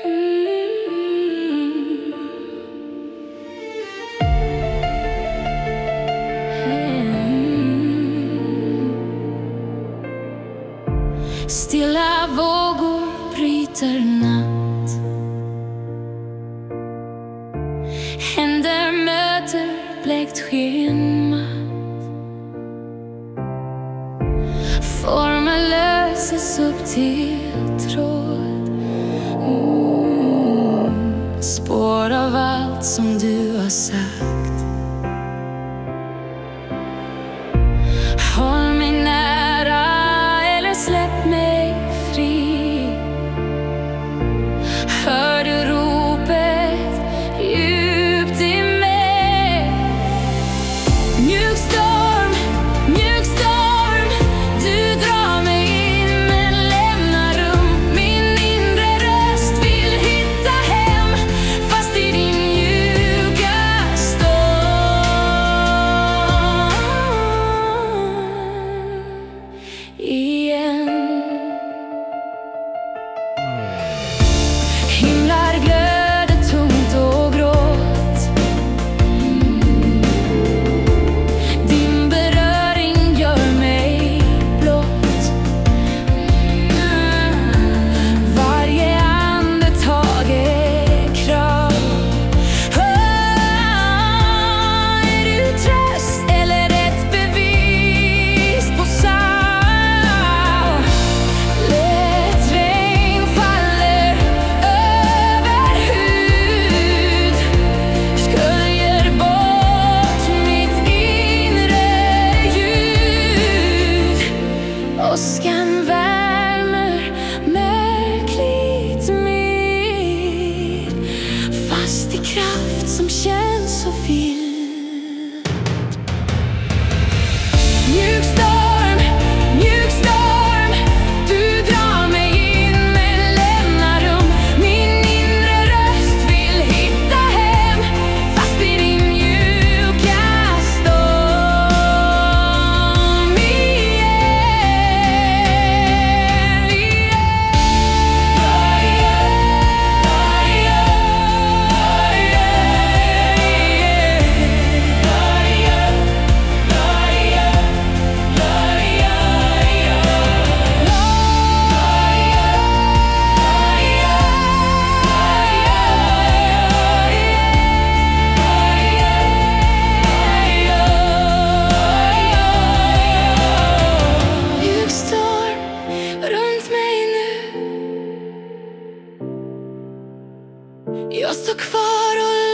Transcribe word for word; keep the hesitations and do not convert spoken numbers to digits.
Stilla vågor bryter natt. Händer möter blekt skenmatt. Former löses upp till tråd. mm. Spår av allt som du har sagt. Håll mig nära eller släpp mig fri. Hör du ropet djupt i mig? Mjuk storm, mjuk storm, du drar mig in men lämnar rum. Min inre röst vill hitta hem fast i din mjuka storm. Igen. Himlar glöder tungt och gråt. Din beröring gör mig blott. Varje andetag är krav. Är du tröst eller ett bevis på sorg? Lätt regn faller över hud, sköljer bort mitt inre ljud. Åskan värmer märkligt med, fast i kraft som känns så vild. Mjuk storm, mjuk storm, du drar mig in men lämnar rum. Min inre röst vill hitta hem fast i din mjuka storm. Mjuk storm runt mig nu. Jag står kvar och